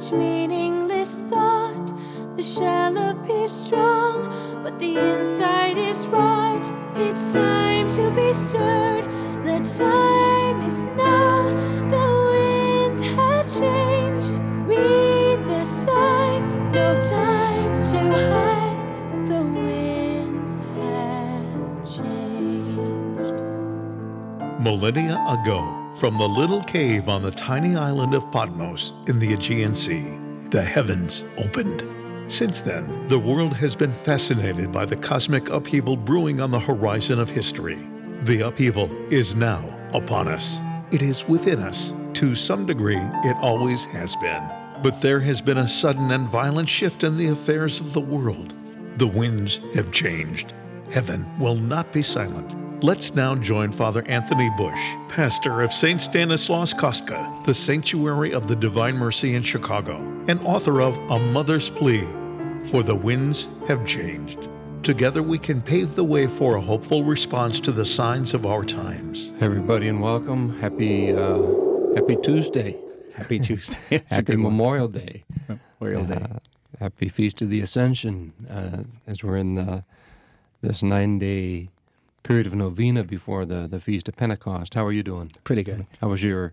each meaningless thought. The shell appears strong, but the inside is rot. It's time to be stirred. The time is now. The winds have changed. Read the signs. No time to hide. The winds have changed. Millennia ago, from the little cave on the tiny island of Patmos in the Aegean Sea, the heavens opened. Since then, the world has been fascinated by the cosmic upheaval brewing on the horizon of history. The upheaval is now upon us. It is within us. To some degree, it always has been. But there has been a sudden and violent shift in the affairs of the world. The winds have changed. Heaven will not be silent. Let's now join Father Anthony Bush, pastor of St. Stanislaus Kostka, the Sanctuary of the Divine Mercy in Chicago, and author of A Mother's Plea, For the Winds Have Changed. Together we can pave the way for a hopeful response to the signs of our times. Everybody, and welcome. Happy Tuesday. Happy Tuesday. Happy Memorial Day. Memorial Day. Happy Feast of the Ascension, as we're in this 9-day period of novena before the Feast of Pentecost. How are you doing? Pretty good. How was your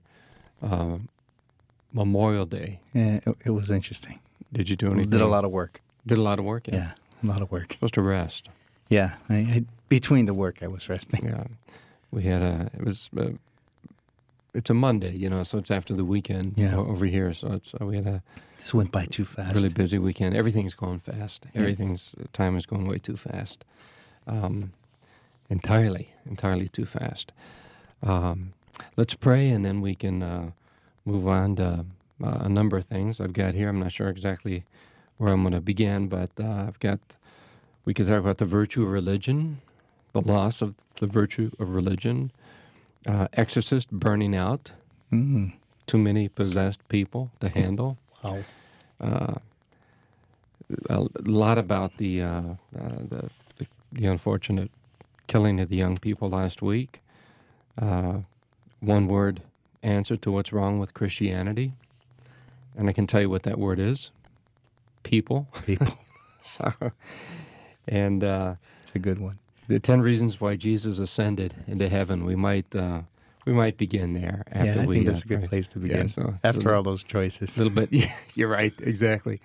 Memorial Day? Yeah, it was interesting. Did you do anything? Did a lot of work. Did a lot of work? Yeah, a lot of work. Supposed to rest. Yeah, between the work I was resting. Yeah, we had it's a Monday, so it's after the weekend over here. So we had This went by too fast. really busy weekend. Everything's going fast. Yeah. Time is going way too fast. Entirely too fast. Let's pray, and then we can move on to a number of things I've got here. I'm not sure exactly where I'm going to begin, but we could talk about the virtue of religion, the loss of the virtue of religion, exorcist burning out, too many possessed people to handle. Wow. A lot about the unfortunate killing of the young people last week. One word answer to what's wrong with Christianity, and I can tell you what that word is: people. People. And It's a good one. the 10 reasons why Jesus ascended into heaven. We might begin there after I we. think that's a good pray. place to begin. Yeah, so After all those choices. a little bit. Yeah, you're right. Exactly.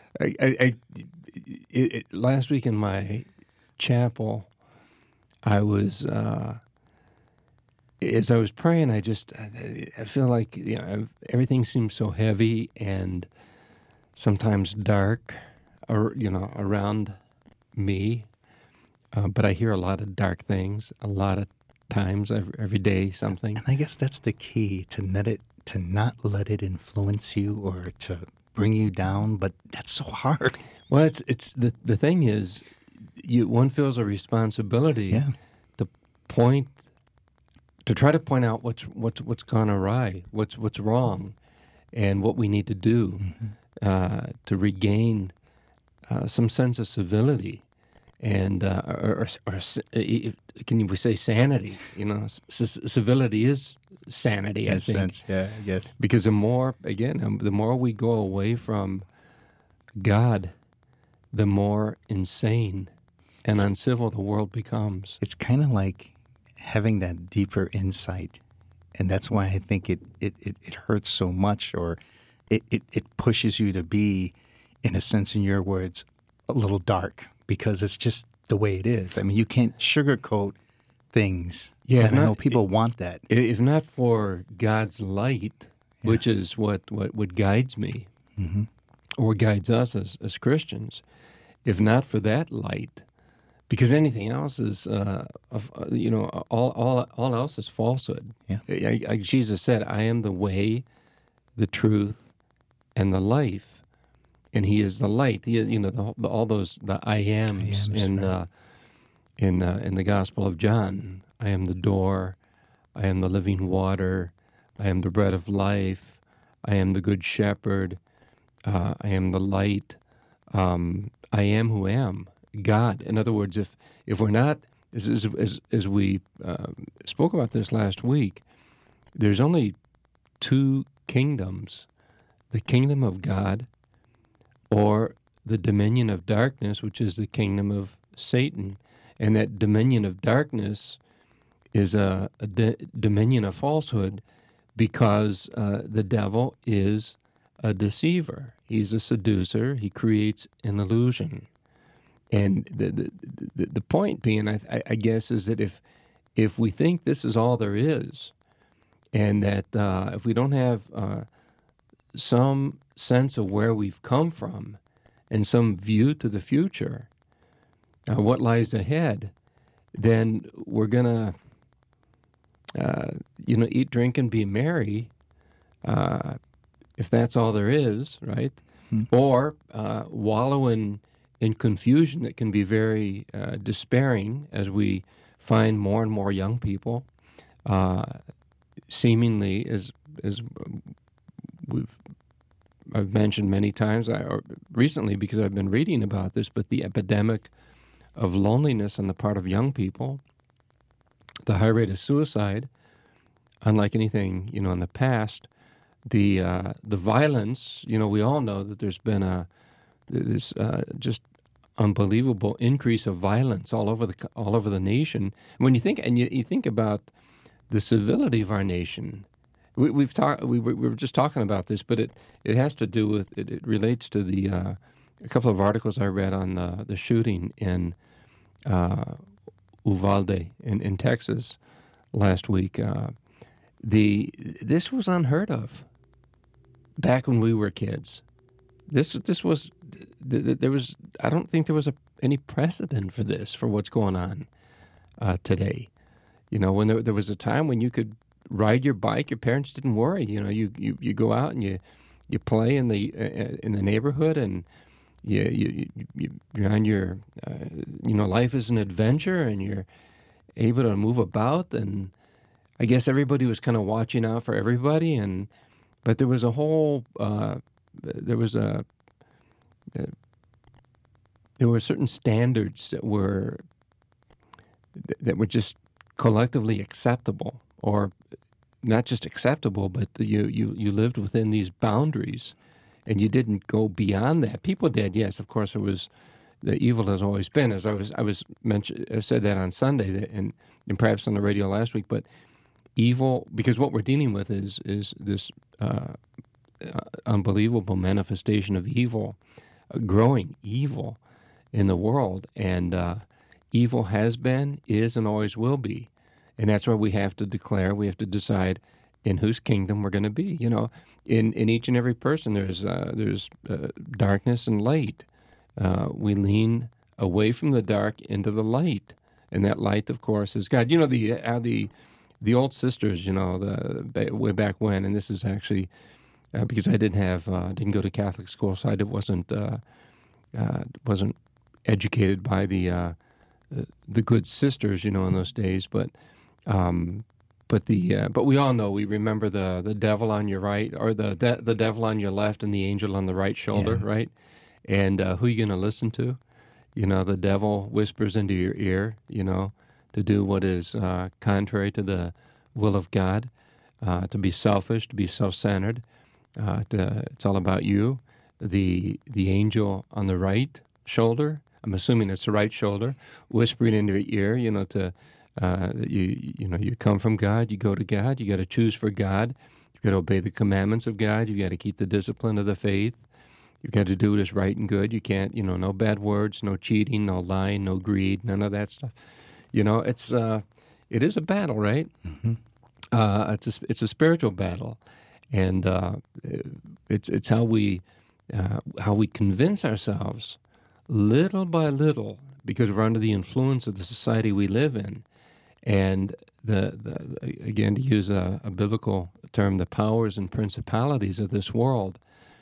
Last week in my chapel, I was as I was praying, I feel like everything seems so heavy and sometimes dark, around me. But I hear a lot of dark things, a lot of times every day something. And I guess that's the key, to not let it influence you or to bring you down, but that's so hard. Well, it's the thing is, one feels a responsibility to try to point out what's gone awry, what's wrong, and what we need to do to regain some sense of civility, and or can we say sanity? Civility is sanity. In I a think. sense, yeah, I guess. Because the more we go away from God, the more insane and uncivil the world becomes. It's kind of like having that deeper insight, and that's why I think it hurts so much, or it pushes you to be, in a sense, in your words, a little dark, because it's just the way it is. I mean, you can't sugarcoat things. Yeah, and I know people want that. If not for God's light, which is what guides me, or guides us as Christians, if not for that light, because anything else is, all else is falsehood. Yeah. Jesus said, "I am the way, the truth, and the life," and He is the light. He is, all those the I ams in the Gospel of John. I am the door. I am the living water. I am the bread of life. I am the good shepherd. I am the light. I am who am. God. In other words, if we're not, as we spoke about this last week, there's only two kingdoms the kingdom of God or the dominion of darkness, which is the kingdom of Satan. And that dominion of darkness is a dominion of falsehood because the devil is a deceiver. He's a seducer. He creates an illusion. And the point being, I guess, is that if we think this is all there is, and that if we don't have some sense of where we've come from and some view to the future, what lies ahead, then we're going to, eat, drink, and be merry, if that's all there is, right? Or wallow in confusion that can be very despairing as we find more and more young people, seemingly, as I've mentioned many times, or recently because I've been reading about this, but the epidemic of loneliness on the part of young people, the high rate of suicide, unlike anything in the past, the violence. We all know that there's been this just unbelievable increase of violence all over the nation. When you think you think about the civility of our nation, we were just talking about this, but it has to do with it relates to the a couple of articles I read on the shooting in Uvalde in Texas last week. This was unheard of back when we were kids. There was I don't think there was any precedent for this, for what's going on today. When there was a time when you could ride your bike, your parents didn't worry. You go out and you play in the neighborhood, and you're on your life is an adventure, and you're able to move about. And I guess everybody was kind of watching out for everybody, but there was a whole there were certain standards that were just collectively acceptable, or not just acceptable, but you lived within these boundaries, and you didn't go beyond that. People did, yes, of course. There was the evil has always been, as I said that on Sunday, and perhaps on the radio last week. But evil, because what we're dealing with is this unbelievable manifestation of evil, growing evil in the world, and evil has been, is, and always will be. And that's why we have to decide in whose kingdom we're going to be. In each and every person, there's darkness and light. We lean away from the dark into the light, and that light, of course, is God. The old sisters, way back when, and this is actually because I didn't go to Catholic school, so I wasn't educated by the good sisters, in those days, but we all know, we remember the devil on your right, or the devil on your left, and the angel on the right shoulder, right? And who are you going to listen to? The devil whispers into your ear, to do what is contrary to the will of God, to be selfish, to be self-centered. It's all about you. The angel on the right shoulder, I'm assuming it's the right shoulder, whispering into your ear, to you come from God, you go to God, you got to choose for God, you got to obey the commandments of God, you got to keep the discipline of the faith, you got to do what is right and good. You can't, no bad words, no cheating, no lying, no greed, none of that stuff. It is a battle, right? Mm-hmm. It's a spiritual battle, and it's how we convince ourselves little by little, because we're under the influence of the society we live in, and again, to use a biblical term, the powers and principalities of this world.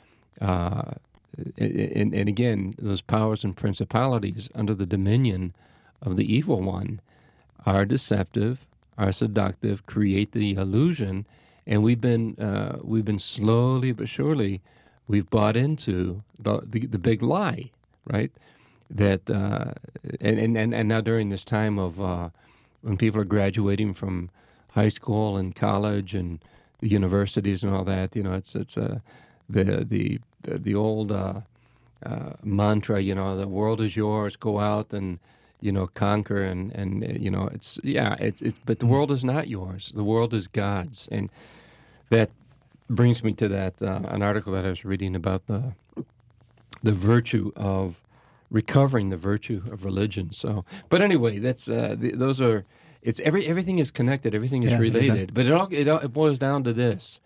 And again, those powers and principalities under the dominion of the evil one are deceptive, are seductive, create the illusion, and we've been slowly but surely, we've bought into the big lie, right? That and now during this time of when people are graduating from high school and college and the universities and all that, the old mantra, the world is yours, go out and conquer, and but the world is not yours. The world is God's, and that brings me to that an article that I was reading about the virtue of recovering the virtue of religion. So, but anyway, that's those are. It's everything is connected. Everything is related. But it boils down to this: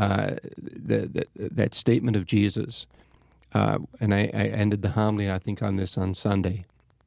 that statement of Jesus. And I ended the homily, I think, on this on Sunday.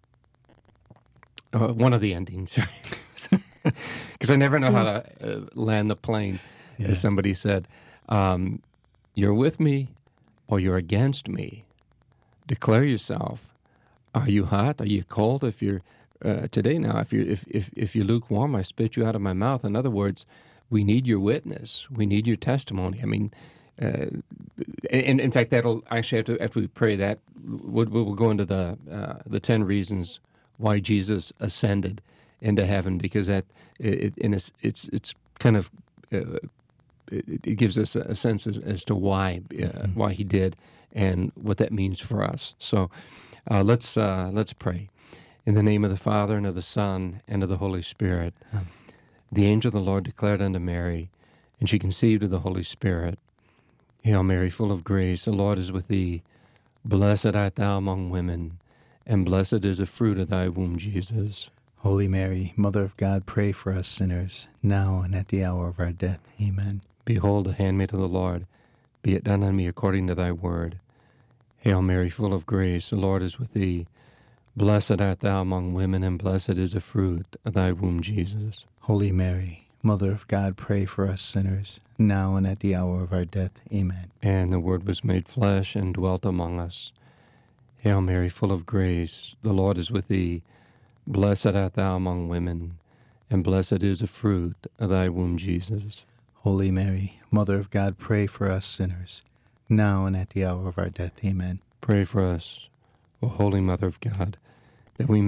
One of the endings, because I never know how to land the plane. As somebody said, "You're with me, or you're against me. Declare yourself. Are you hot? Are you cold? If you're today now, if you're lukewarm, I spit you out of my mouth." In other words, we need your witness. We need your testimony. I mean, and in fact, that'll actually after we pray that we'll go into the 10 reasons why Jesus ascended into heaven, because that it's kind of it gives us a sense as to why he did and what that means for us. So let's pray. In the name of the Father, and of the Son, and of the Holy Spirit. The angel of the Lord declared unto Mary, and she conceived of the Holy Spirit. Hail Mary, full of grace, the Lord is with thee. Blessed art thou among women, and blessed is the fruit of thy womb, Jesus. Holy Mary, Mother of God, pray for us sinners, now and at the hour of our death. Amen. Behold, the handmaid of the Lord, be it done on me according to thy word. Hail Mary, full of grace, the Lord is with thee. Blessed art thou among women, and blessed is the fruit of thy womb, Jesus. Holy Mary, Mother of God, pray for us sinners, now and at the hour of our death. Amen. And the Word was made flesh and dwelt among us. Hail Mary, full of grace, the Lord is with thee. Blessed art thou among women, and blessed is the fruit of thy womb, Jesus. Holy Mary, Mother of God, pray for us sinners, now and at the hour of our death. Amen. Pray for us, O Holy Mother of God, that we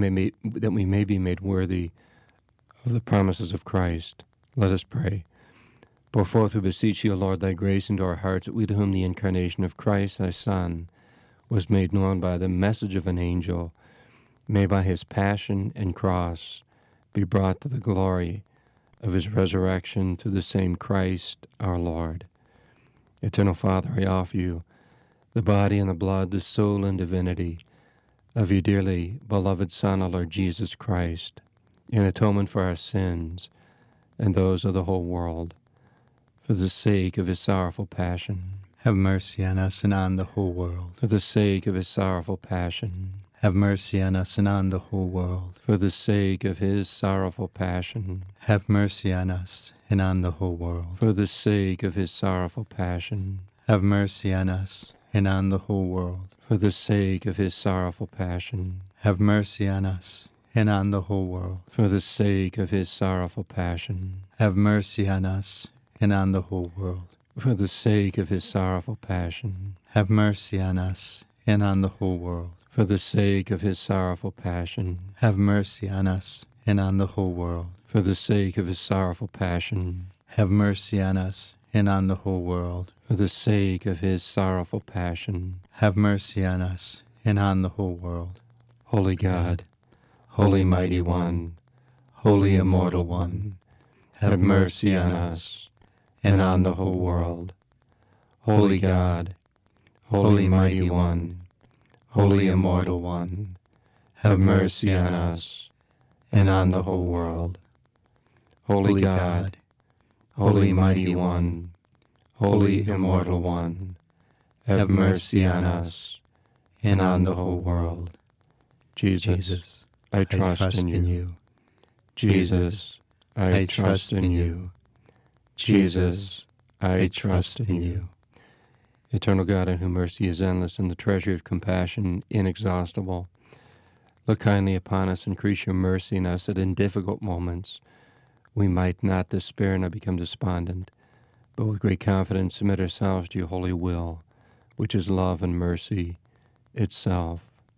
may be made worthy of the promises of Christ. Let us pray. Pour forth, we beseech you, O Lord, thy grace into our hearts, that we to whom the incarnation of Christ, thy Son, was made known by the message of an angel, may by his passion and cross be brought to the glory of his resurrection through the same Christ our Lord. Eternal Father, I offer you the body and the blood, the soul and divinity of your dearly beloved Son, our Lord Jesus Christ, in atonement for our sins and those of the whole world, for the sake of his sorrowful passion. Have mercy on us and on the whole world. For the sake of his sorrowful passion. Have mercy on us and on the whole world. For the sake of his sorrowful passion. Have mercy on us and on the whole world. For the sake of his sorrowful passion. Have mercy on us and on the whole world. For the sake of his sorrowful passion. Have mercy on us and on the whole world. For the sake of his sorrowful passion. Have mercy on us and on the whole world. For the sake of his sorrowful passion. Have mercy on us and on the whole world. For the sake of his sorrowful passion. Have mercy on us and on the whole world. For the sake of his sorrowful passion. Have mercy on us and on the whole world. For the sake of his sorrowful passion. Have mercy on us and on the whole world. Holy God, Holy Mighty One, Holy Immortal One, have mercy on us and on the whole world. Holy God, Holy Mighty One, Holy Immortal One, have mercy on us and on the whole world. Holy God, Holy Mighty One, Holy Immortal One, have mercy on us and on the whole world. Jesus, I trust in you. Jesus, I trust in you. Jesus, I trust in you. Eternal God, in whom mercy is endless and the treasury of compassion inexhaustible, look kindly upon us, increase your mercy in us, that in difficult moments we might not despair nor become despondent, but with great confidence submit ourselves to your holy will, which is love and mercy itself.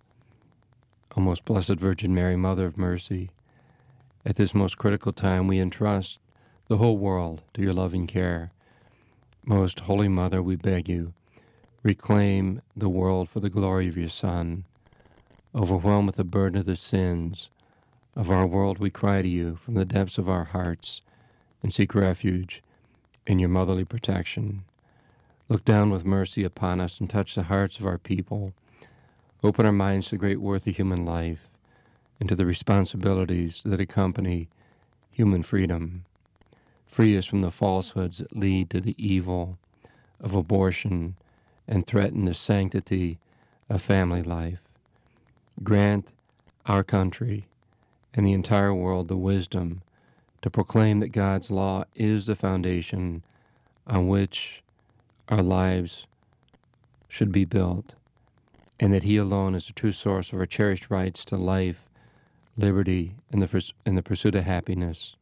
O most blessed Virgin Mary, Mother of Mercy, at this most critical time we entrust the whole world to your loving care. Most Holy Mother, we beg you, Reclaim the world for the glory of your Son. Overwhelmed with the burden of the sins of our world, we cry to you from the depths of our hearts and seek refuge in your motherly protection. Look down with mercy upon us and touch the hearts of our people. Open our minds to the great worth of human life and to the responsibilities that accompany human freedom. Free us from the falsehoods that lead to the evil of abortion and threaten the sanctity of family life. Grant our country and the entire world the wisdom to proclaim that God's law is the foundation on which our lives should be built, and that He alone is the true source of our cherished rights to life, liberty, and the pursuit of happiness.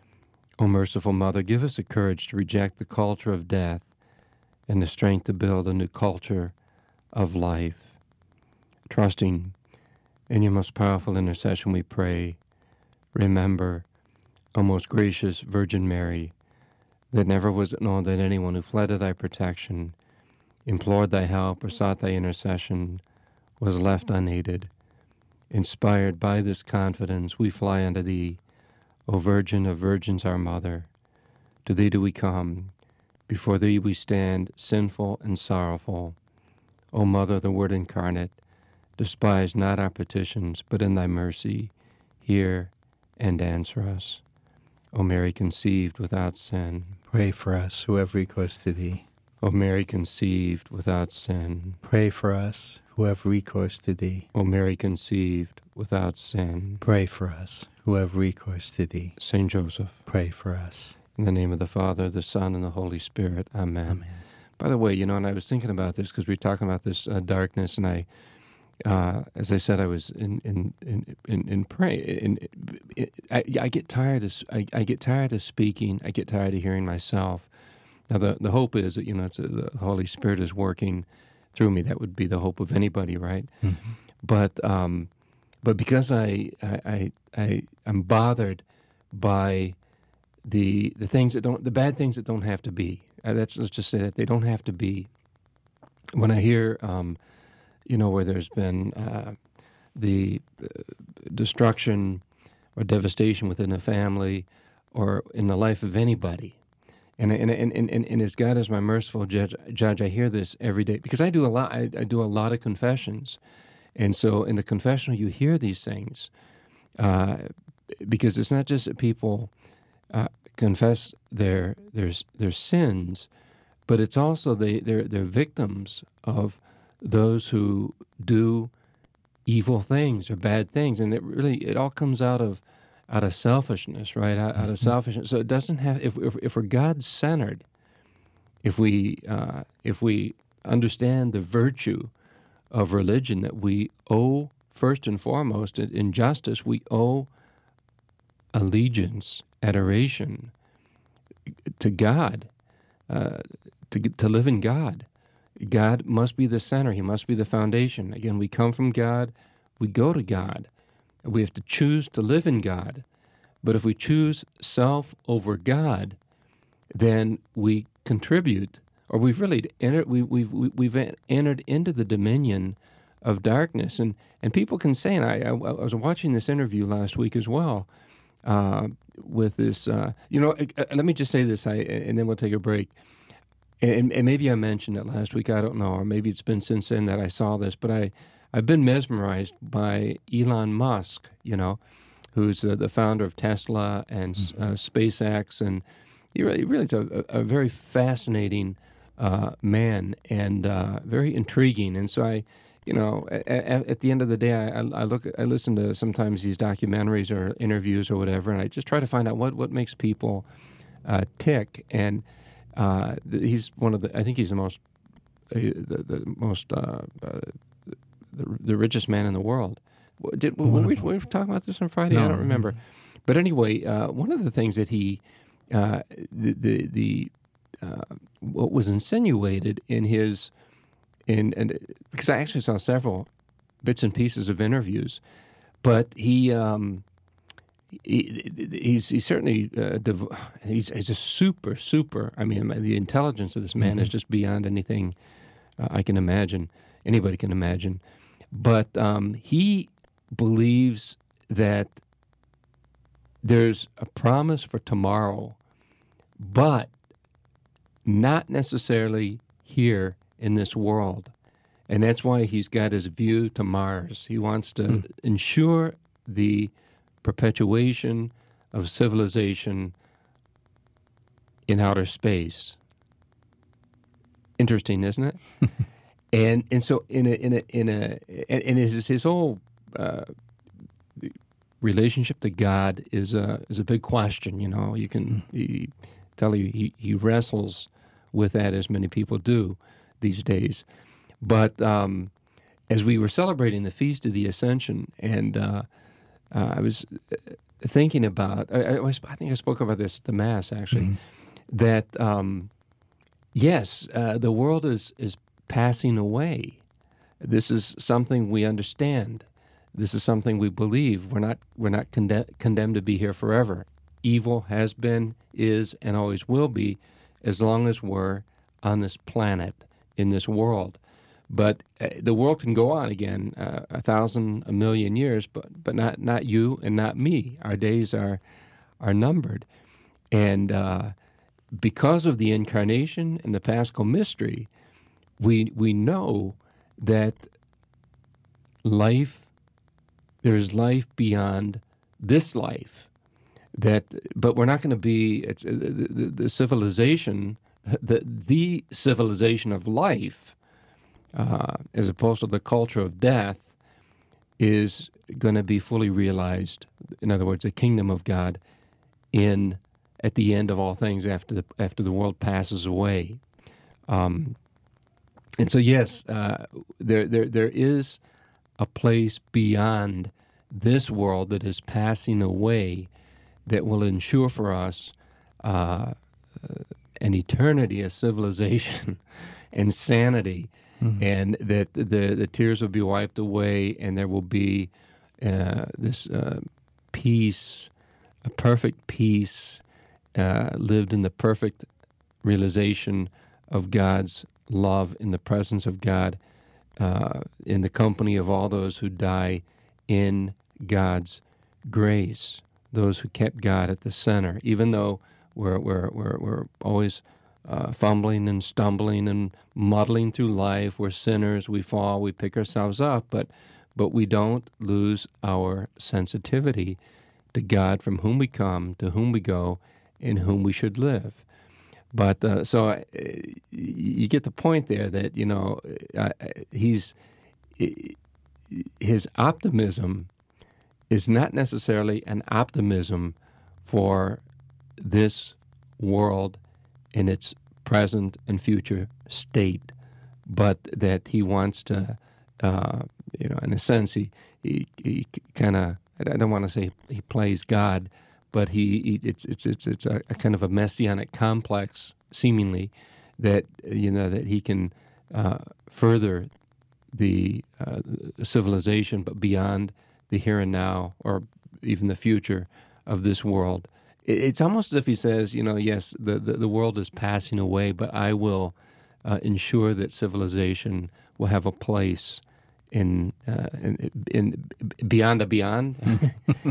O merciful Mother, give us the courage to reject the culture of death and the strength to build a new culture of life. Trusting in your most powerful intercession, we pray. Remember, O most gracious Virgin Mary, that never was it known that anyone who fled to thy protection, implored thy help, or sought thy intercession was left unaided. Inspired by this confidence, we fly unto thee, O Virgin of Virgins, our Mother. To thee do we come. Before thee we stand, sinful and sorrowful. O Mother, the Word incarnate, despise not our petitions, but in thy mercy hear and answer us. O Mary, conceived without sin, Pray for us who have recourse to thee. O Mary, conceived without sin, Pray for us who have recourse to thee. O Mary, conceived without sin, Pray for us who have recourse to thee. Saint Joseph, Pray for us. in the name of the Father, the Son, and the Holy Spirit. Amen. Amen. By the way, and I was thinking about this because we were talking about this darkness, and I, as I said, I was in praying. I get tired of I get tired of speaking. I get tired of hearing myself. Now the hope is that it's the Holy Spirit is working through me. That would be the hope of anybody, right? Mm-hmm. But because I'm bothered by the things that don't, the bad things that don't have to be. Let's just say that they don't have to be. When I hear, where there's been the destruction or devastation within a family or in the life of anybody, and as God is my merciful judge, I hear this every day because I do a lot. I do a lot of confessions, and so in the confessional you hear these things because it's not just that people confess their sins, but it's also they're victims of those who do evil things or bad things, and it all comes out of selfishness, right? Out of selfishness. So it doesn't have if we're God-centered, if we understand the virtue of religion, that we owe first and foremost in justice, we owe allegiance, adoration to God, to live in God. God must be the center. He must be the foundation. Again, we come from God. We go to God. We have to choose to live in God. But if we choose self over God, then we contribute, or we've really entered. We've entered into the dominion of darkness. And people can say, and I was watching this interview last week as well. With this, let me just say this, and then we'll take a break. And maybe I mentioned it last week, I don't know, or maybe it's been since then that I saw this, but I've been mesmerized by Elon Musk, who's the founder of Tesla and SpaceX, and he really is a very fascinating man and very intriguing. And so at the end of the day, I listen to sometimes these documentaries or interviews or whatever, and I just try to find out what makes people tick. And he's one of the, I think he's the richest man in the world. Were we talking about this on Friday? No. I don't remember. But anyway, one of the things that he, what was insinuated in his, because I actually saw several bits and pieces of interviews, but he's certainly he's a super. I mean, the intelligence of this man is just beyond anything I can imagine. Anybody can imagine. But he believes that there's a promise for tomorrow, but not necessarily here in this world. And that's why he's got his view to Mars. He wants to ensure the perpetuation of civilization in outer space. Interesting, isn't it? and so his whole relationship to God is a big question. You know, you can tell he wrestles with that, as many people do these days. But as we were celebrating the Feast of the Ascension, and I was thinking about, I think I spoke about this at the Mass, actually, that, yes, the world is passing away. This is something we understand. This is something we believe. We're not condemned to be here forever. Evil has been, is, and always will be, as long as we're on this planet, in this world. But the world can go on again 1,000, 1,000,000 years, but not you and not me. Our days are numbered. And because of the Incarnation and the Paschal Mystery, we know that there is life beyond this life. But we're not going to be the civilization, the civilization of life, as opposed to the culture of death, is going to be fully realized. In other words, the kingdom of God at the end of all things, after the world passes away. And so, yes, there is a place beyond this world that is passing away that will ensure for us an eternity, a civilization, and sanity, and that the tears will be wiped away, and there will be this peace, a perfect peace, lived in the perfect realization of God's love, in the presence of God, in the company of all those who die in God's grace, those who kept God at the center. Even though we're always fumbling and stumbling and muddling through life, we're sinners, we fall, we pick ourselves up, but we don't lose our sensitivity to God, from whom we come, to whom we go, in whom we should live. But so you get the point there that, you know, his optimism is not necessarily an optimism for this world in its present and future state, but that he wants to, in a sense, he kind of, I don't want to say he plays God, but it's a kind of a messianic complex, seemingly, that that he can further the civilization, but beyond the here and now, or even the future of this world. It's almost as if he says, yes, the world is passing away, but I will ensure that civilization will have a place in beyond the beyond.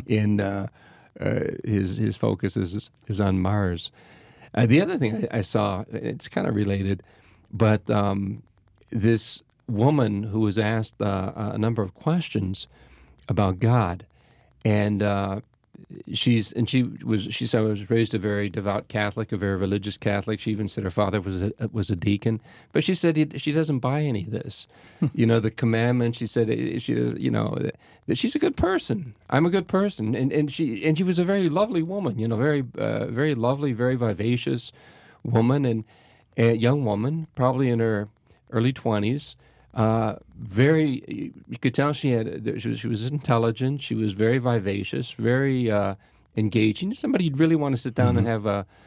His focus is on Mars. The other thing I saw, it's kind of related, but this woman who was asked a number of questions about God, and she said, I was raised a very devout Catholic, a very religious Catholic. She even said her father was a deacon, but she said she doesn't buy any of this. The commandment. She said that she's a good person. I'm a good person, and she was a very lovely woman. Very very lovely, very vivacious woman, and a young woman, probably in her early 20s. You could tell she was intelligent. She was very vivacious, very engaging. Somebody you'd really want to sit down and have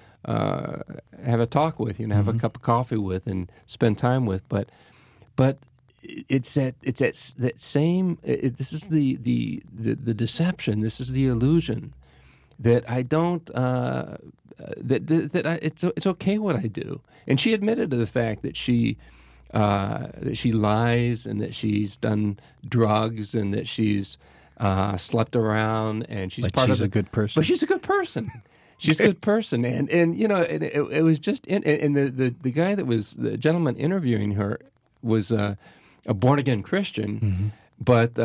a talk with, have a cup of coffee with, and spend time with. But it's that same. This is the deception. This is the illusion that I don't. It's okay what I do. And she admitted to the fact that she that she lies and that she's done drugs and that she's slept around and she's a good person. But she's a good person. She's a good person, and it was just and the guy that was the gentleman interviewing her was a born again Christian, but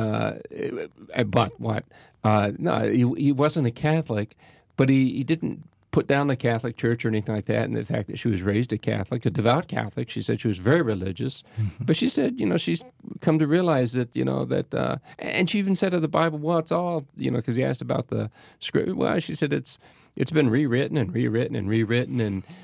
what? No, he wasn't a Catholic, but he didn't put down the Catholic Church or anything like that, and the fact that she was raised a Catholic, a devout Catholic. She said she was very religious, but she said, she's come to realize that, that, and she even said of the Bible, well, it's all, because he asked about the script. Well, she said it's been rewritten and rewritten and rewritten,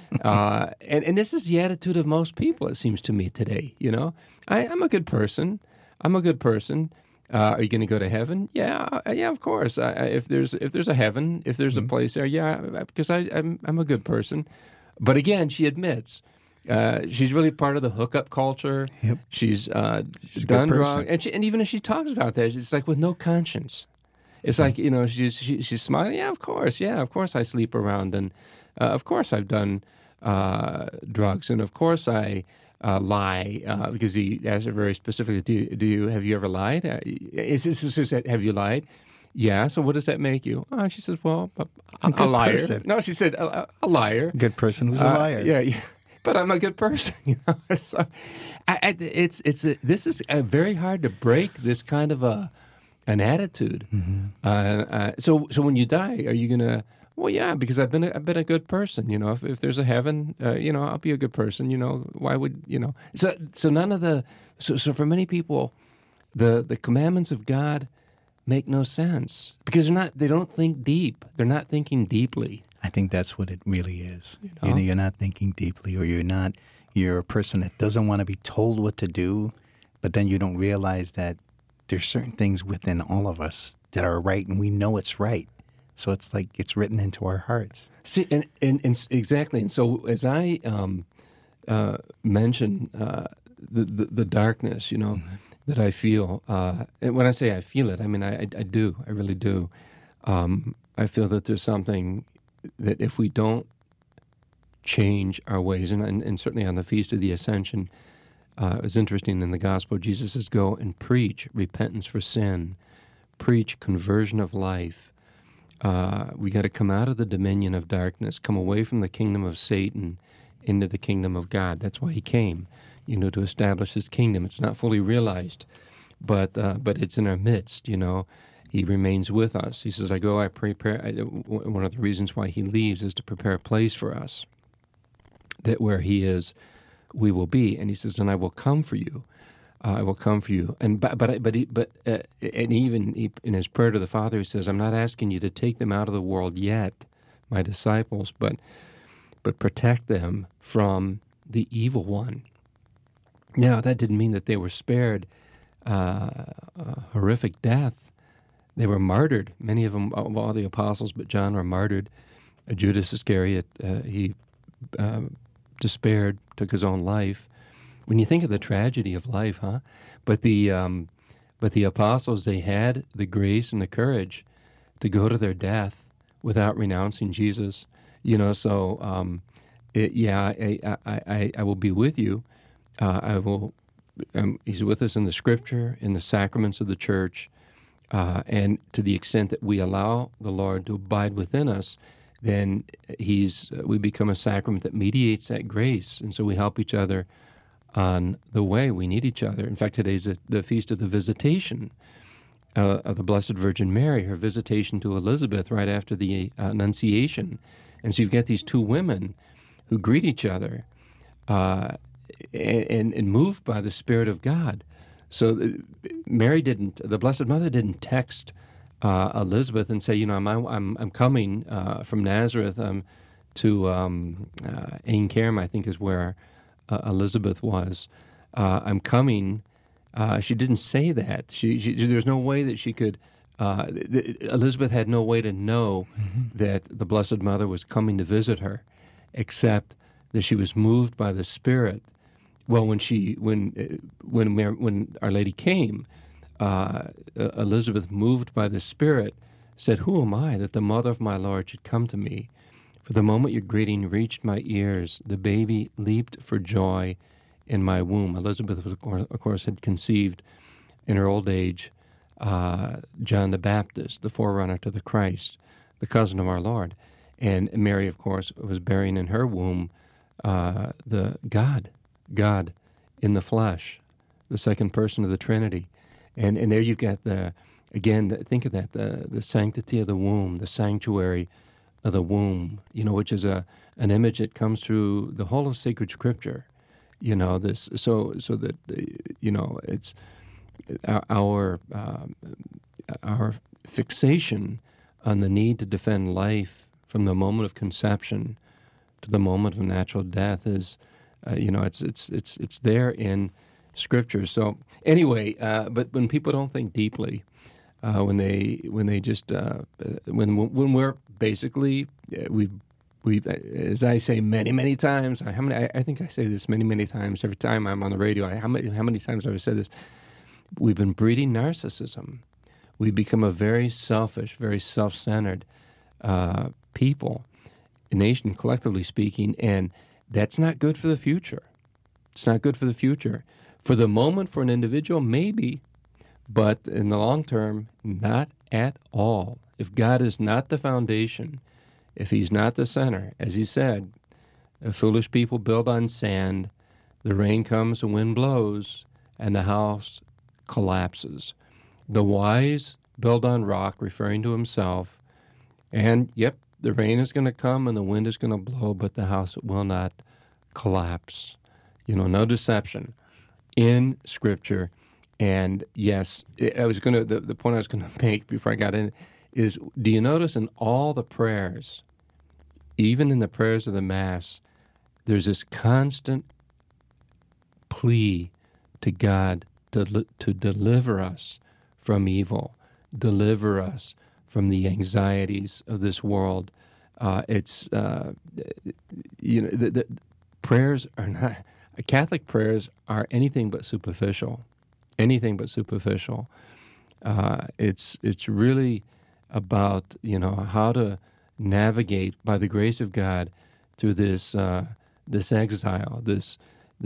and this is the attitude of most people, it seems to me today. I'm a good person. I'm a good person. Are you going to go to heaven? Yeah, of course. If there's a heaven, if there's a place there, yeah, because I'm a good person. But again, she admits she's really part of the hookup culture. Yep. She's done wrong, and even if she talks about that, it's like with no conscience. It's like she's smiling. Yeah, of course. I sleep around, and of course I've done drugs, and of course I. Lie because he asked her very specifically. Have you ever lied? Have you lied? Yeah. So what does that make you? She says, well, a liar. Person. No, she said a liar. Good person who's a liar. Yeah. But I'm a good person. So this is very hard to break this kind of an attitude. So when you die, are you gonna? Well, yeah, because I've been a good person. If there's a heaven, I'll be a good person. Why would So none of the so for many people, the commandments of God make no sense because they don't think deep. They're not thinking deeply. I think that's what it really is. You're not thinking deeply, or you're a person that doesn't want to be told what to do, but then you don't realize that there's certain things within all of us that are right, and we know it's right. So it's like it's written into our hearts. See, and exactly. And so as I mentioned the darkness, that I feel, and when I say I feel it, I mean I do. I really do. I feel that there's something that if we don't change our ways, and certainly on the Feast of the Ascension, it was interesting in the Gospel, Jesus says, go and preach repentance for sin, preach conversion of life. We got to come out of the dominion of darkness, come away from the kingdom of Satan into the kingdom of God. That's why he came, to establish his kingdom. It's not fully realized, but it's in our midst, He remains with us. He says, I go, I prepare. One of the reasons why he leaves is to prepare a place for us, that where he is, we will be. And he says, and I will come for you. I will come for you. And even in his prayer to the Father, he says, I'm not asking you to take them out of the world yet, my disciples, but protect them from the evil one. Now, that didn't mean that they were spared horrific death. They were martyred. Many of them, all the apostles but John, were martyred. Judas Iscariot, he despaired, took his own life. When you think of the tragedy of life, huh? But the apostles, they had the grace and the courage to go to their death without renouncing Jesus. So I will be with you. I will. He's with us in the Scripture, in the sacraments of the Church, and to the extent that we allow the Lord to abide within us, then we become a sacrament that mediates that grace, and so we help each other on the way. We need each other. In fact, today's the Feast of the Visitation of the Blessed Virgin Mary, her visitation to Elizabeth right after the Annunciation. And so you've got these two women who greet each other and moved by the Spirit of God. So the Blessed Mother didn't text Elizabeth and say, I'm coming from Nazareth to Ain Karim, I think is where Elizabeth was. I'm coming. She didn't say that. There's no way that she could. Elizabeth had no way to know that the Blessed Mother was coming to visit her, except that she was moved by the Spirit. Well, when Our Lady came, Elizabeth, moved by the Spirit, said, "Who am I that the mother of my Lord should come to me? For the moment your greeting reached my ears, the baby leaped for joy in my womb. Elizabeth, of course, had conceived in her old age John the Baptist, the forerunner to the Christ, the cousin of our Lord. And Mary, of course, was bearing in her womb the God in the flesh, the second person of the Trinity. And there you've got think of that, the sanctity of the womb, the sanctuary of the womb, which is an image that comes through the whole of sacred Scripture. So that it's our fixation on the need to defend life from the moment of conception to the moment of natural death is, it's there in Scripture. So anyway, but when people don't think deeply, when we're basically we as I say many times, I think I say this many times every time I'm on the radio. How many times have I said this? We've been breeding narcissism. We become a very selfish, very self-centered people, a nation collectively speaking, and that's not good for the future. It's not good for the future. For the moment, for an individual, maybe, but in the long term, not at all. If God is not the foundation, if He's not the center, as He said, foolish people build on sand, the rain comes, the wind blows, and the house collapses. The wise build on rock, referring to Himself, and yep, the rain is going to come and the wind is going to blow, but the house will not collapse. No deception in Scripture. And yes, the point I was going to make before I got in is, do you notice in all the prayers, even in the prayers of the Mass, there's this constant plea to God to deliver us from evil, deliver us from the anxieties of this world. The prayers are not, Catholic prayers are anything but superficial. Anything but superficial. It's really about how to navigate by the grace of God through this exile, this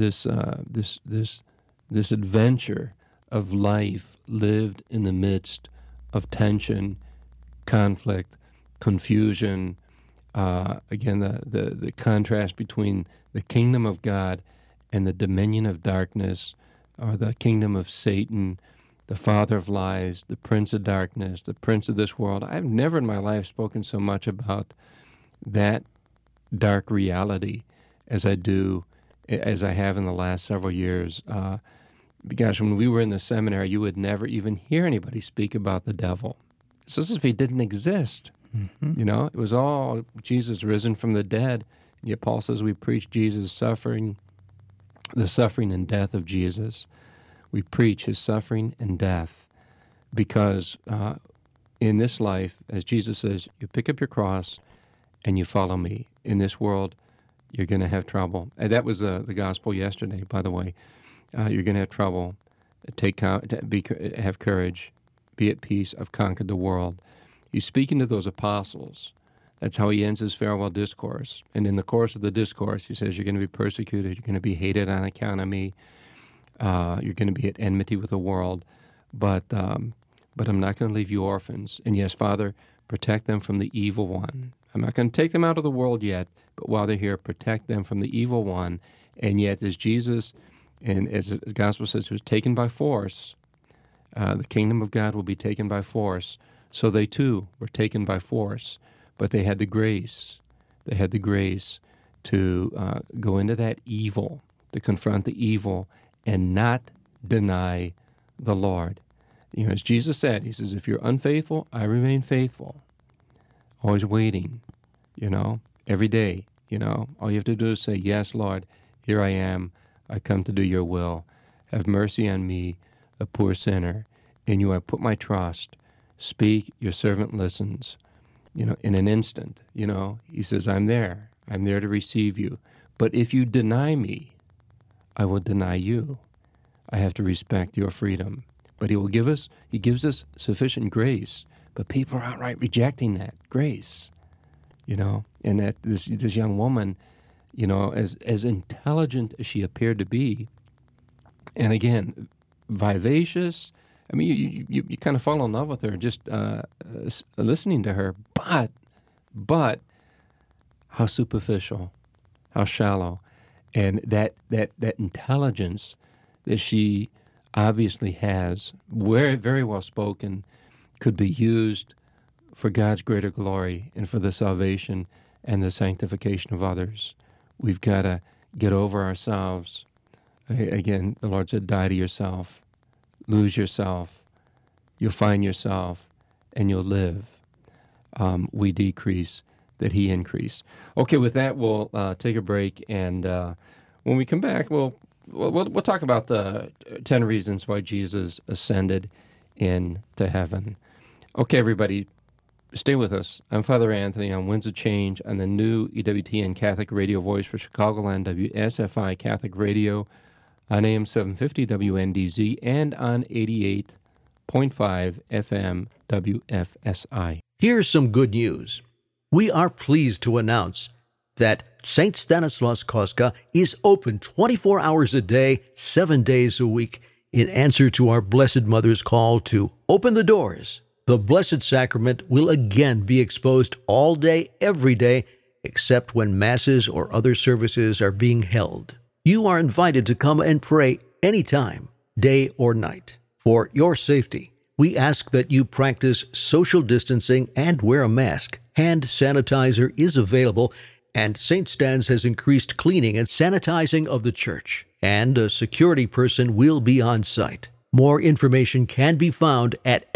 adventure of life lived in the midst of tension, conflict, confusion. Again, the contrast between the kingdom of God and the dominion of darkness, or the kingdom of Satan, the father of lies, the prince of darkness, the prince of this world. I've never in my life spoken so much about that dark reality as I have in the last several years. Gosh, when we were in the seminary, you would never even hear anybody speak about the devil. It's as if he didn't exist. Mm-hmm. It was all Jesus risen from the dead. Yet Paul says we preach Jesus' suffering, the suffering and death of Jesus. We preach His suffering and death because in this life, as Jesus says, you pick up your cross and you follow me. In this world, you're going to have trouble. And that was the gospel yesterday, by the way. You're going to have trouble. Have courage. Be at peace. I've conquered the world. He's speaking to those apostles. That's how He ends His farewell discourse. And in the course of the discourse, He says, you're going to be persecuted. You're going to be hated on account of me. You're going to be at enmity with the world. But I'm not going to leave you orphans. And yes, Father, protect them from the evil one. I'm not going to take them out of the world yet, but while they're here, protect them from the evil one. And yet, as Jesus, and as the gospel says, was taken by force, the kingdom of God will be taken by force. So they too were taken by force. But they had the grace. They had the grace to go into that evil, to confront the evil, and not deny the Lord. As Jesus said, He says, if you're unfaithful, I remain faithful. Always waiting, every day, All you have to do is say, yes, Lord, here I am. I come to do your will. Have mercy on me, a poor sinner. In you I put my trust. Speak, your servant listens. In an instant, He says, I'm there. I'm there to receive you. But if you deny me, I will deny you. I have to respect your freedom. But He gives us sufficient grace. But people are outright rejecting that grace, and that this young woman, as intelligent as she appeared to be, And again, vivacious. I mean, you kind of fall in love with her just listening to her. But how superficial, how shallow, and that intelligence that she obviously has, very well spoken, could be used for God's greater glory and for the salvation and the sanctification of others. We've got to get over ourselves. Again, the Lord said, die to yourself, lose yourself, you'll find yourself, and you'll live. We decrease, that He increase. Okay, with that, we'll take a break, and when we come back, we'll talk about the 10 reasons why Jesus ascended into heaven. Okay, everybody, stay with us. I'm Father Anthony on Winds of Change on the new EWTN Catholic Radio Voice for Chicagoland, WSFI Catholic Radio on AM 750 WNDZ and on 88.5 FM WFSI. Here's some good news. We are pleased to announce that St. Stanislaus Kostka is open 24 hours a day, 7 days a week, in answer to our Blessed Mother's call to open the doors. The Blessed Sacrament will again be exposed all day, every day, except when Masses or other services are being held. You are invited to come and pray anytime, day or night. For your safety, we ask that you practice social distancing and wear a mask. Hand sanitizer is available, and St. Stan's has increased cleaning and sanitizing of the church, and a security person will be on site. More information can be found at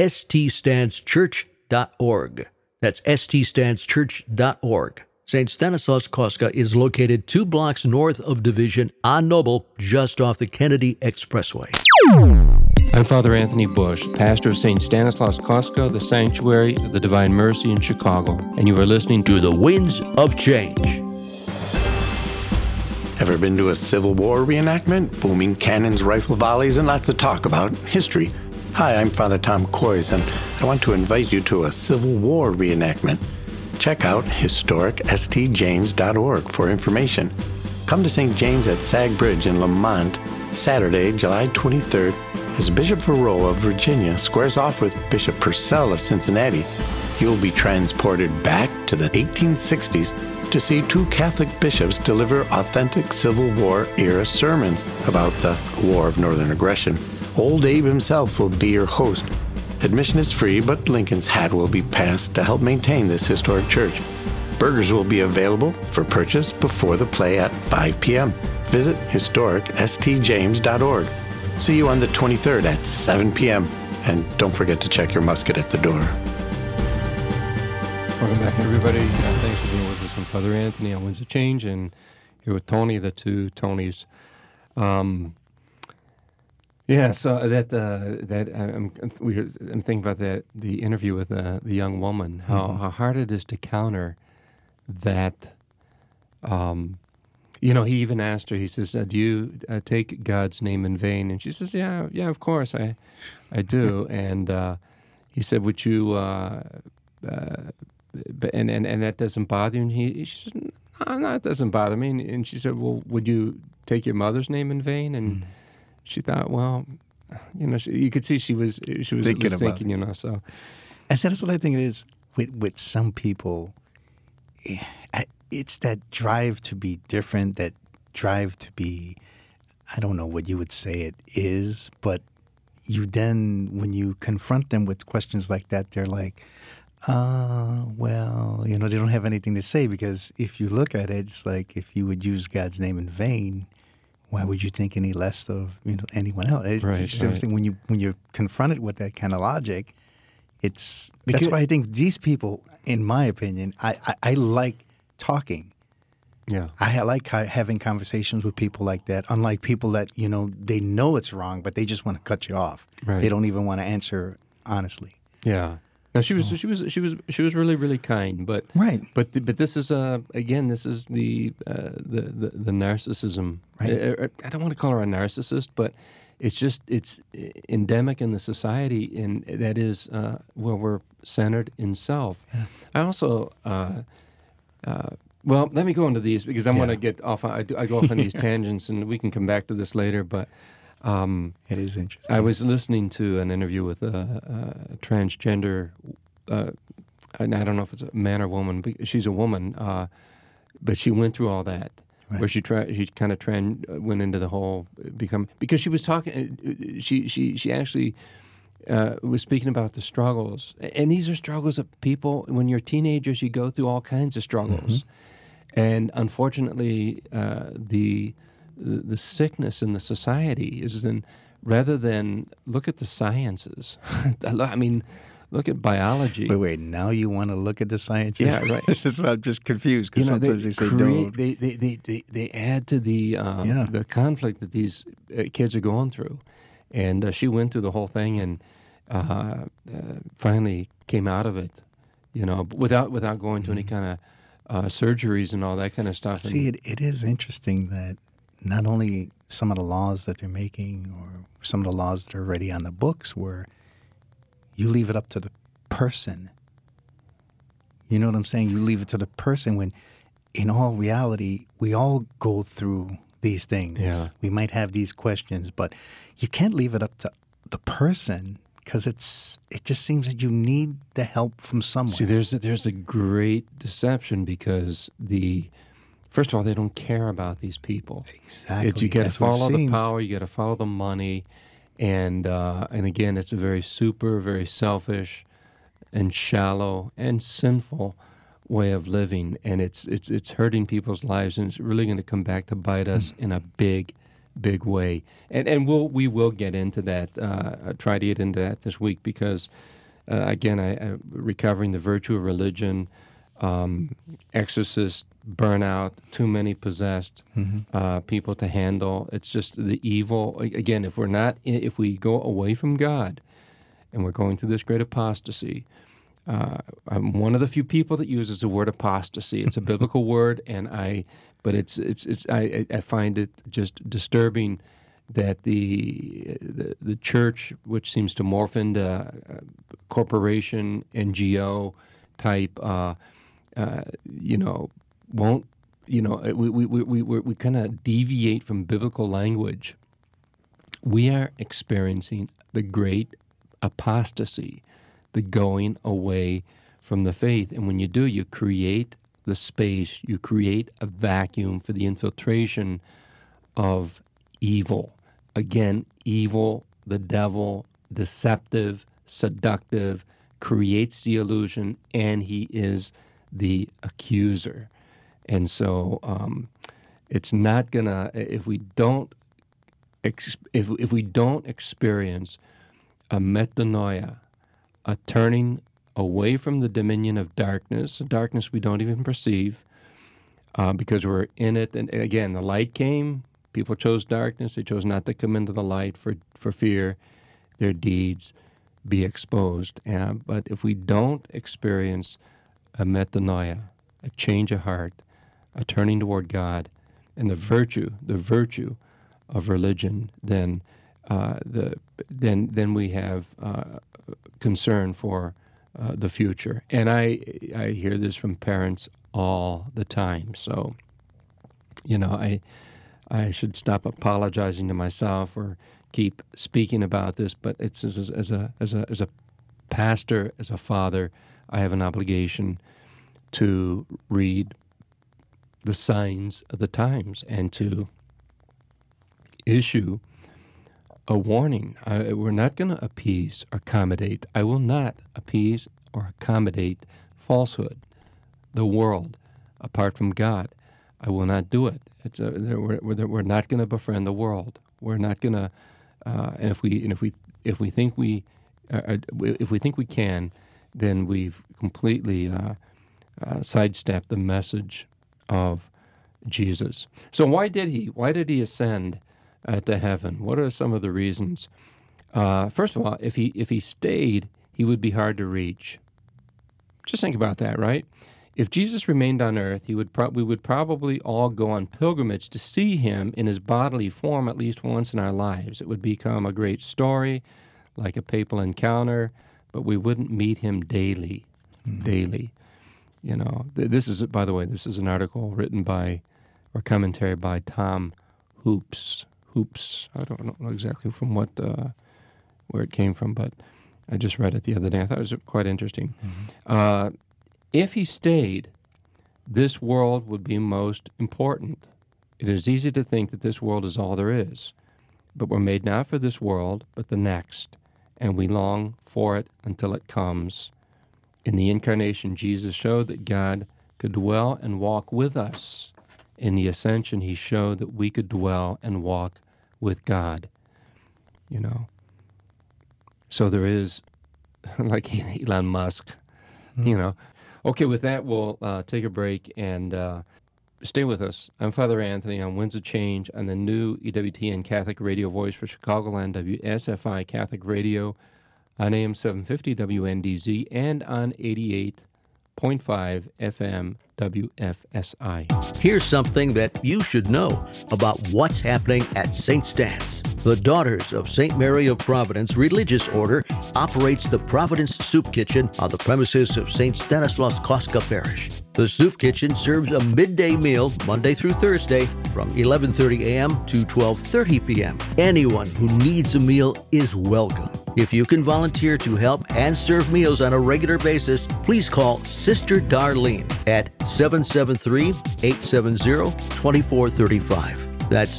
ststanschurch.org. That's ststanschurch.org. St. Stanislaus Kostka is located 2 blocks north of Division on Noble, just off the Kennedy Expressway. I'm Father Anthony Bush, pastor of St. Stanislaus Kostka, the Sanctuary of the Divine Mercy in Chicago, and you are listening to The Winds of Change. Ever been to a Civil War reenactment? Booming cannons, rifle volleys, and lots of talk about history. Hi, I'm Father Tom Kois, and I want to invite you to a Civil War reenactment. Check out historicstjames.org for information. Come to St. James at Sag Bridge in Lamont, Saturday, July 23rd, as Bishop Verreau of Virginia squares off with Bishop Purcell of Cincinnati. You will be transported back to the 1860s to see 2 Catholic bishops deliver authentic Civil War-era sermons about the War of Northern Aggression. Old Abe himself will be your host. Admission is free, but Lincoln's hat will be passed to help maintain this historic church. Burgers will be available for purchase before the play at 5 p.m. Visit historicstjames.org. See you on the 23rd at 7 p.m. And don't forget to check your musket at the door. Welcome back, everybody. Thanks for being with us. I'm Father Anthony on Winds of Change, and here with Tony, the 2 Tonys. So I'm thinking about that, the interview with the young woman, how hard it is to counter that. He even asked her, he says, do you take God's name in vain? And she says, yeah, of course, I do. And he said, would you, and that doesn't bother you? And she says, no, it doesn't bother me. And she said, well, would you take your mother's name in vain? And she thought, well, you could see she was thinking, so. And so that's what I think it is with some people. It's that drive to be different, that drive to be, I don't know what you would say it is, but you then, when you confront them with questions like that, they're like, they don't have anything to say, because if you look at it, it's like if you would use God's name in vain, why would you think any less of anyone else? It's right. When you're confronted with that kind of logic, that's why I think these people, in my opinion, I like talking. Yeah, I like having conversations with people like that. Unlike people that they know it's wrong, but they just want to cut you off. Right. They don't even want to answer honestly. Yeah. Now she was really, really kind, but right. But this is this is the narcissism. Right. I don't want to call her a narcissist, but it's endemic in the society, and that is where we're centered in self. Yeah. I also. Well, let me go into these because I'm going to get off. I go off on these tangents, and we can come back to this later. But It is interesting. I was listening to an interview with a transgender, and I don't know if it's a man or woman, but she's a woman, but she went through all that, where she kind of went into the whole because she was talking, she actually was speaking about the struggles, and these are struggles of people. When you're teenagers, you go through all kinds of struggles, and unfortunately, the sickness in the society is then, rather than look at the sciences, I mean, look at biology. Wait, now you want to look at the sciences? Yeah, right. I'm just confused because sometimes they say don't. They add to the conflict that these kids are going through. And she went through the whole thing and finally came out of it, without going to any kind of surgeries and all that kind of stuff. See, it is interesting that not only some of the laws that they're making or some of the laws that are already on the books where you leave it up to the person. You know what I'm saying? You leave it to the person when in all reality, we all go through these things. Yeah. We might have these questions, but you can't leave it up to the person because it just seems that you need the help from someone. See, there's a great deception because first of all, they don't care about these people. Exactly. You got to That's what it follow the seems. power. You got to follow the money, and again, it's a very very selfish, and shallow and sinful way of living, and it's hurting people's lives, and it's really going to come back to bite us in a big way. And we will get into that. Try to get into that this week because again, I recovering the virtue of religion, exorcist. Burnout, too many possessed people to handle. It's just the evil. Again, if we go away from God, and we're going through this great apostasy, I'm one of the few people that uses the word apostasy. It's a biblical word, but I find it just disturbing that the church, which seems to morph into corporation, NGO type, won't, we kind of deviate from biblical language. We are experiencing the great apostasy, the going away from the faith. And when you do, you create the space, you create a vacuum for the infiltration of evil. Again, evil, the devil, deceptive, seductive, creates the illusion, and he is the accuser. And so it's not gonna, if we don't experience a metanoia, a turning away from the dominion of darkness, a darkness we don't even perceive, because we're in it. And again, the light came, people chose darkness, they chose not to come into the light for fear their deeds be exposed. But if we don't experience a metanoia, a change of heart, a turning toward God, and the virtue of religion, then we have concern for the future. And I hear this from parents all the time. So, I should stop apologizing to myself or keep speaking about this. But it's as a pastor, as a father, I have an obligation to read the signs of the times and to issue a warning. We're not going to appease or accommodate. I will not appease or accommodate falsehood, the world, apart from God. I will not do it. We're not going to befriend the world. We're not going to. And if we think we can, then we've completely sidestepped the message of Jesus. So why did he ascend to heaven? What are some of the reasons? First of all, if he stayed, he would be hard to reach. Just think about that, right? If Jesus remained on earth, we would probably all go on pilgrimage to see him in his bodily form at least once in our lives. It would become a great story, like a papal encounter, but we wouldn't meet him daily. This is, by the way, this is an article written by, or commentary by Tom Hoops. hoops. I don't know exactly from what where it came from, but I just read it the other day. I thought it was quite interesting. Mm-hmm. If he stayed, this world would be most important. It is easy to think that this world is all there is, but we're made not for this world, but the next, and we long for it until it comes. In the Incarnation, Jesus showed that God could dwell and walk with us. In the Ascension, he showed that we could dwell and walk with God. You know, so there is, like Elon Musk, you know. Okay, with that, we'll take a break and stay with us. I'm Father Anthony on Winds of Change on the new EWTN Catholic Radio Voice for Chicagoland, WSFI Catholic Radio on AM 750 WNDZ and on 88.5 FM WFSI. Here's something that you should know about what's happening at St. Stan's. The Daughters of St. Mary of Providence Religious Order operates the Providence Soup Kitchen on the premises of St. Stanislaus Kostka Parish. The Soup Kitchen serves a midday meal Monday through Thursday from 11:30 a.m. to 12:30 p.m. Anyone who needs a meal is welcome. If you can volunteer to help and serve meals on a regular basis, please call Sister Darlene at 773-870-2435. That's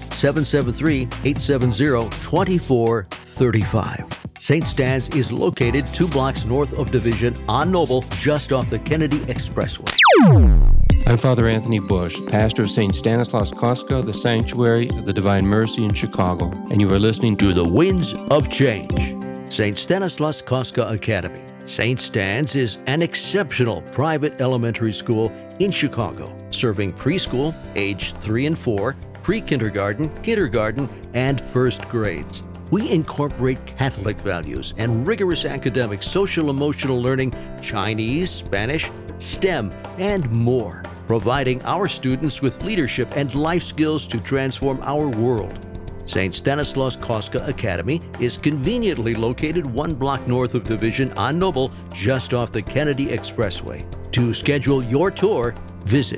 773-870-2435. St. Stan's is located 2 blocks north of Division on Noble, just off the Kennedy Expressway. I'm Father Anthony Bush, pastor of St. Stanislaus Kostka, the Sanctuary of the Divine Mercy in Chicago, and you are listening to The Winds of Change. St. Stanislaus Kostka Academy. St. Stan's is an exceptional private elementary school in Chicago, serving preschool, age 3 and 4, pre-kindergarten, kindergarten, and first grades. We incorporate Catholic values and rigorous academic social-emotional learning, Chinese, Spanish, STEM, and more, providing our students with leadership and life skills to transform our world. St. Stanislaus Kostka Academy is conveniently located 1 block north of Division on Noble, just off the Kennedy Expressway. To schedule your tour, visit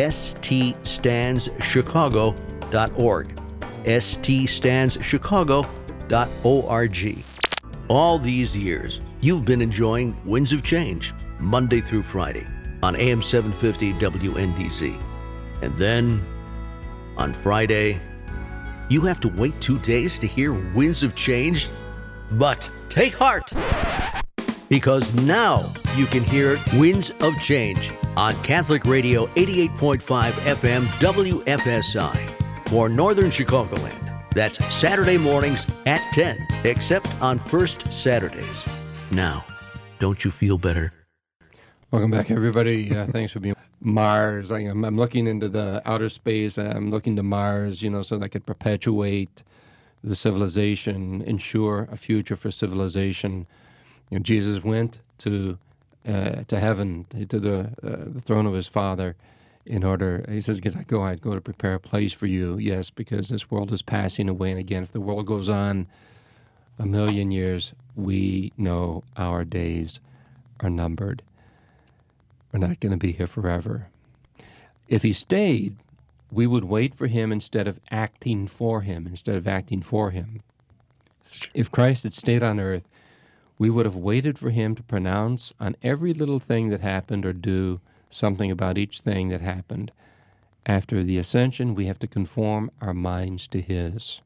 ststandschicago.org. ststandschicago.org. All these years, you've been enjoying Winds of Change, Monday through Friday, on AM 750 WNDZ. And then, on Friday, you have to wait 2 days to hear Winds of Change? But take heart, because now you can hear Winds of Change on Catholic Radio 88.5 FM WFSI for Northern Chicagoland. That's Saturday mornings at 10, except on first Saturdays. Now, don't you feel better? Welcome back, everybody. Thanks for being Mars. I'm looking into the outer space. I'm looking to Mars, so that I could perpetuate the civilization, ensure a future for civilization. Jesus went to heaven, to the throne of his Father, in order. He says, I'd go to prepare a place for you. Yes, because this world is passing away, and again, if the world goes on 1,000,000 years, we know our days are numbered. We're not going to be here forever. If he stayed, we would wait for him instead of acting for him. If Christ had stayed on earth, we would have waited for him to pronounce on every little thing that happened or do something about each thing that happened. After the ascension, we have to conform our minds to his.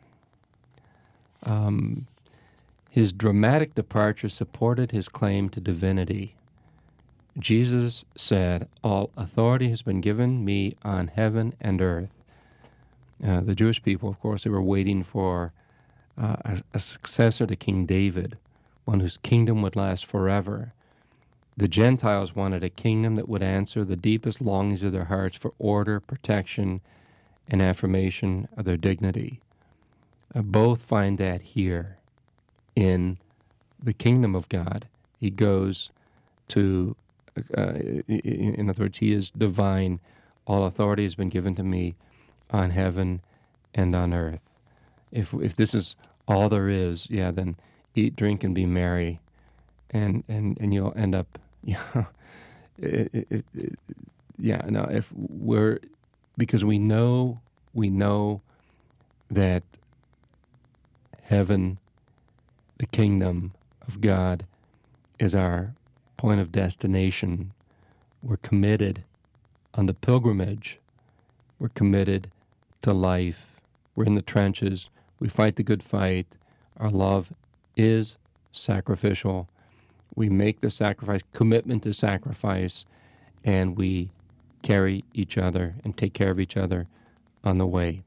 His dramatic departure supported his claim to divinity. Jesus said, "All authority has been given me on heaven and earth." The Jewish people, of course, they were waiting for a successor to King David, one whose kingdom would last forever. The Gentiles wanted a kingdom that would answer the deepest longings of their hearts for order, protection, and affirmation of their dignity. Both find that here in the kingdom of God. He goes to in other words, he is divine. All authority has been given to me on heaven and on earth. If this is all there is, then eat, drink, and be merry, and you'll end up, if we're, because we know that Heaven, the kingdom of God, is our point of destination. We're committed on the pilgrimage. We're committed to life. We're in the trenches. We fight the good fight. Our love is sacrificial. We make the sacrifice, commitment to sacrifice, and we carry each other and take care of each other on the way.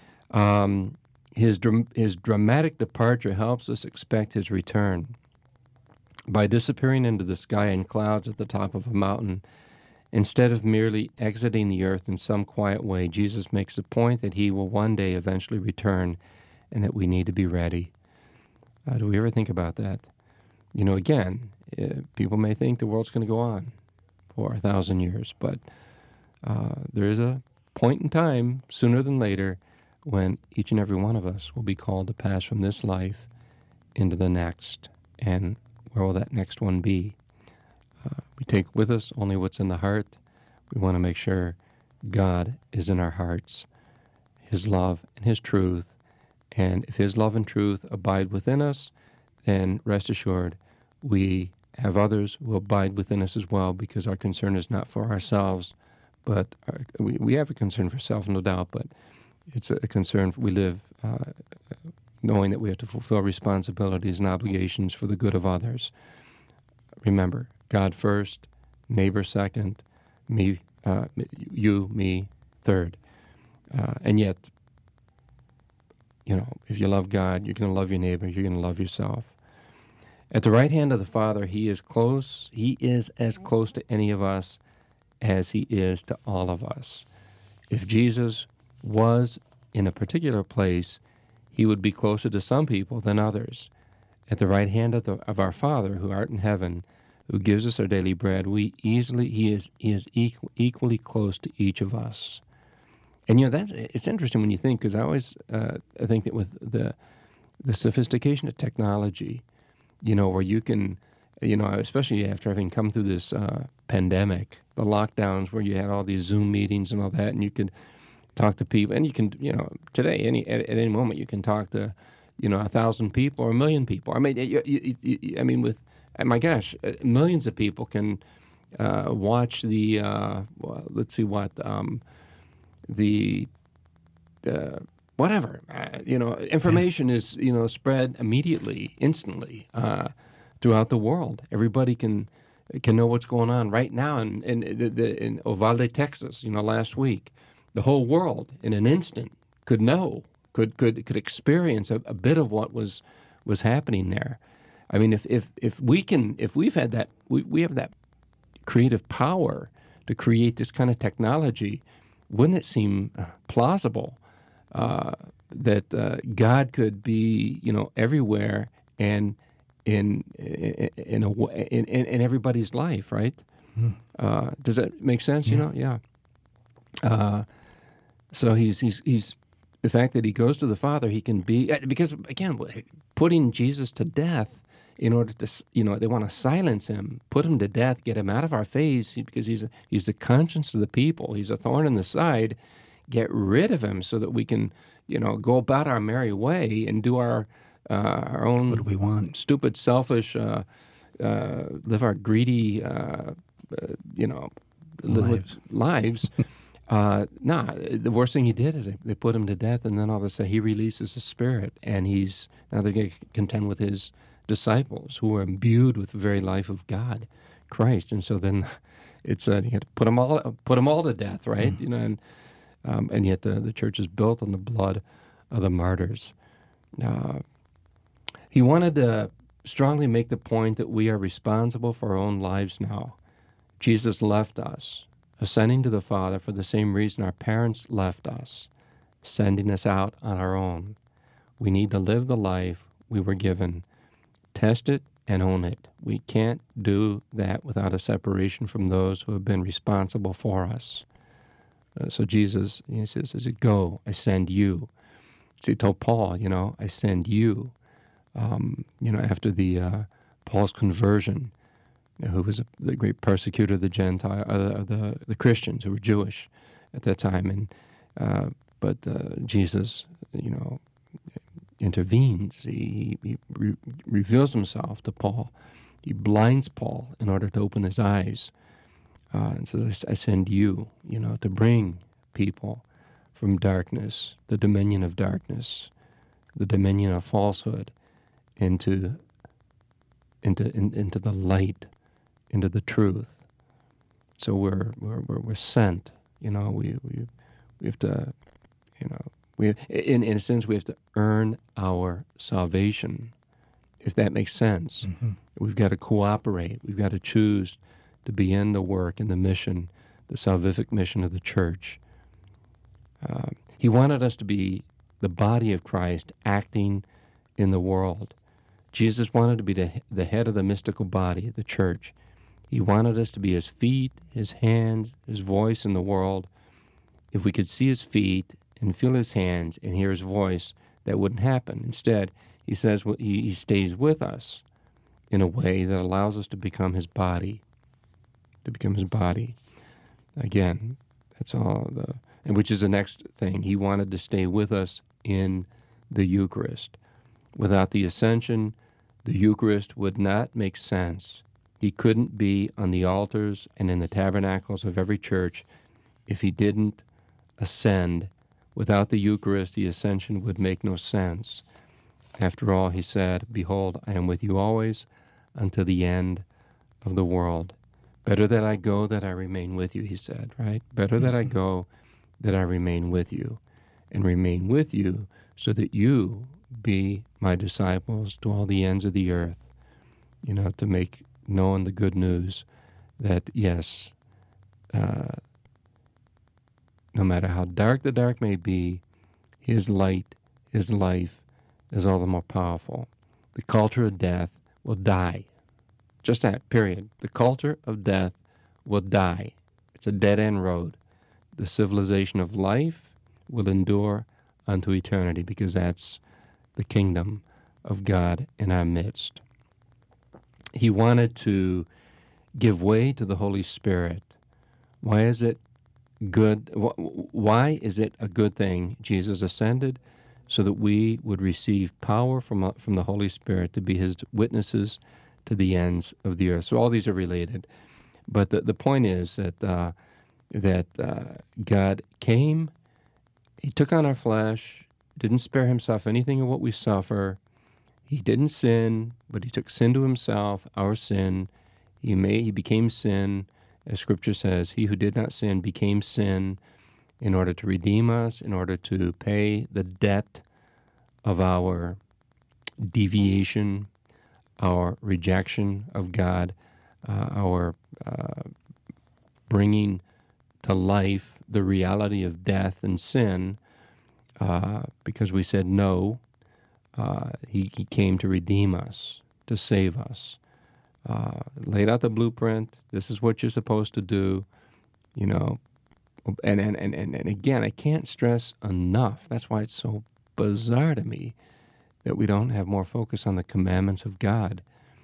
His dramatic departure helps us expect his return. By disappearing into the sky in clouds at the top of a mountain, instead of merely exiting the earth in some quiet way, Jesus makes the point that he will one day eventually return and that we need to be ready. Do we ever think about that? You know, again, people may think the world's going to go on for 1,000 years, but there is a point in time, sooner than later, when each and every one of us will be called to pass from this life into the next. And where will that next one be? We take with us only what's in the heart. We want to make sure God is in our hearts, his love and his truth. And if his love and truth abide within us, then rest assured we have others who abide within us as well, because our concern is not for ourselves, but we have a concern for self, no doubt, but it's a concern. We live knowing that we have to fulfill responsibilities and obligations for the good of others. Remember, God first, neighbor second, me, you, me third. And yet, you know, if you love God, you're going to love your neighbor, you're going to love yourself. At the right hand of the Father, he is close. He is as close to any of us as he is to all of us. If Jesus was in a particular place, he would be closer to some people than others. At the right hand of our Father, who art in heaven, who gives us our daily bread, he is equally close to each of us. And you know, it's interesting when you think, because I think that with the sophistication of technology, you know, where you can, you know, especially after having come through this pandemic, the lockdowns where you had all these Zoom meetings and all that, and you could talk to people, and you can, you know, today, at any moment, you can talk to, you know, 1,000 people or 1,000,000 people. I mean, I mean, with, my gosh, millions of people can watch the, let's see what, whatever, you know, information is, you know, spread immediately, instantly, throughout the world. Everybody can know what's going on right now. In Uvalde, Texas, you know, last week, the whole world in an instant could know, could experience a bit of what was happening there. I mean, if we've had that, we have that creative power to create this kind of technology, wouldn't it seem plausible that God could be, you know, everywhere and in everybody's life, right? Does that make sense? Yeah. You know, yeah. So he's the fact that he goes to the Father, he can be, because again, putting Jesus to death in order to, you know, they want to silence him, put him to death, get him out of our face, because he's the conscience of the people. He's a thorn in the side. Get rid of him so that we can, you know, go about our merry way and do our own, what do we want? Stupid, selfish, live our greedy, you know, lives. The worst thing he did is they put him to death, and then all of a sudden he releases the Spirit, and now they're going to contend with his disciples who are imbued with the very life of God, Christ, and so then it's you had to put them all to death, right? You know, and yet the church is built on the blood of the martyrs. He wanted to strongly make the point that we are responsible for our own lives now. Jesus left us, ascending to the Father for the same reason our parents left us, sending us out on our own. We need to live the life we were given, test it and own it. We can't do that without a separation from those who have been responsible for us. So Jesus, he says, go, I send you. So he told Paul, you know, I send you. You know, after Paul's conversion, who was the great persecutor of the Gentile, the Christians who were Jewish at that time, and but Jesus, you know, intervenes. He reveals himself to Paul. He blinds Paul in order to open his eyes. And so I send you, to bring people from darkness, the dominion of darkness, the dominion of falsehood, into the light, into the truth. So we're sent. We have to, in a sense, we have to earn our salvation, if that makes sense. Mm-hmm. We've got to cooperate. We've got to choose to be in the work and the mission, the salvific mission of the church. He wanted us to be the body of Christ acting in the world. Jesus wanted to be the head of the mystical body, the church. He wanted us to be his feet, his hands, his voice in the world. If we could see his feet and feel his hands and hear his voice, that wouldn't happen. Instead, he says he stays with us in a way that allows us to become his body. Again, that's all and which is the next thing. He wanted to stay with us in the Eucharist. Without the ascension, the Eucharist would not make sense. He couldn't be on the altars and in the tabernacles of every church if he didn't ascend. Without the Eucharist, the ascension would make no sense. After all, he said, "Behold, I am with you always unto the end of the world." Better that I go, that I remain with you, he said, right? Better that I go, that I remain with you, and remain with you so that you be my disciples to all the ends of the earth, to make known the good news that, yes, no matter how dark the dark may be, his light, his life is all the more powerful. The culture of death will die. Just that, period. The culture of death will die. It's a dead-end road. The civilization of life will endure unto eternity because that's the kingdom of God in our midst. He wanted to give way to the Holy Spirit. Why is it good? Why is it a good thing Jesus ascended? So that we would receive power from the Holy Spirit to be his witnesses to the ends of the earth. So all these are related. But the point is that God came, he took on our flesh, didn't spare himself anything of what we suffer. He didn't sin, but he took sin to himself, our sin. He became sin, as Scripture says. He who did not sin became sin in order to redeem us, in order to pay the debt of our deviation, our rejection of God, our bringing to life the reality of death and sin, because we said no. He came to redeem us, to save us. Laid out the blueprint. This is what you're supposed to do, And again, I can't stress enough. That's why it's so bizarre to me that we don't have more focus on the commandments of God.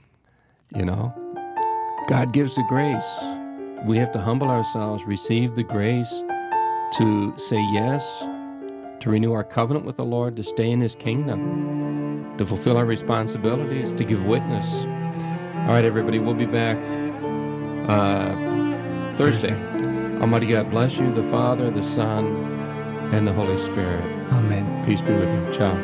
God gives the grace. We have to humble ourselves, receive the grace to say yes, to renew our covenant with the Lord, to stay in his kingdom, to fulfill our responsibilities, to give witness. All right, everybody, we'll be back Thursday. Almighty God bless you, the Father, the Son, and the Holy Spirit. Amen. Peace be with you. Ciao.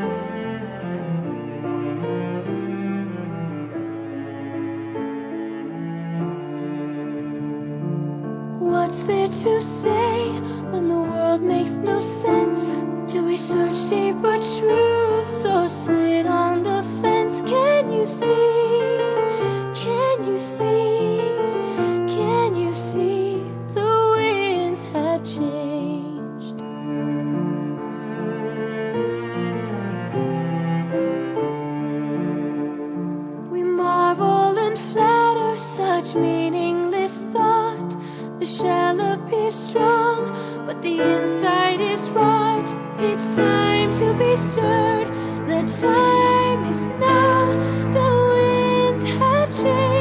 What's there to say when the world makes no sense? Do we search deeper truths or sit on the fence? Can you see? Can you see? Can you see? The winds have changed. We marvel and flatter such meaningless thought. The shell appears strong, but the inside is right. It's time to be stirred. The time is now. The winds have changed.